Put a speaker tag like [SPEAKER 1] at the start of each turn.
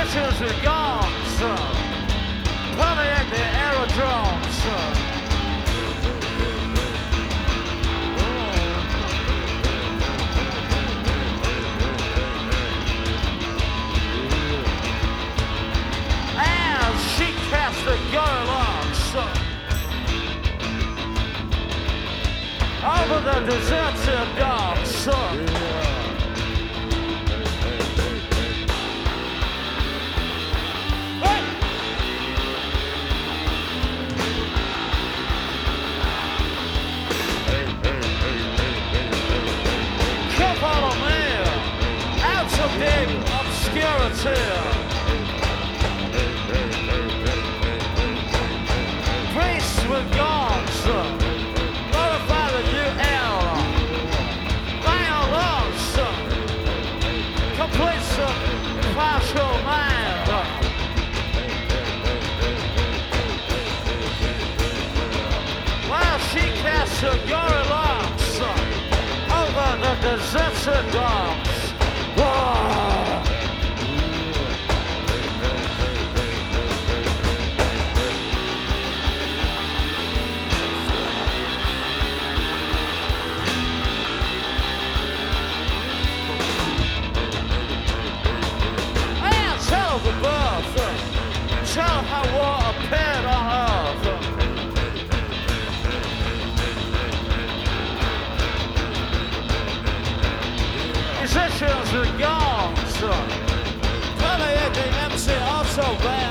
[SPEAKER 1] musicians are gone, son. Permeate the aerodrome, son. And she cast the girl on, son. Over the deserted dock, son. Big obscurity. Priests were gone, son. Glorify the new era. Violence, son. Complete some partial mind. While she cast her gorilla, son, over the deserted docks. Tell how war appeared on earth. Musicians are gone, son. Permeate the MC also band.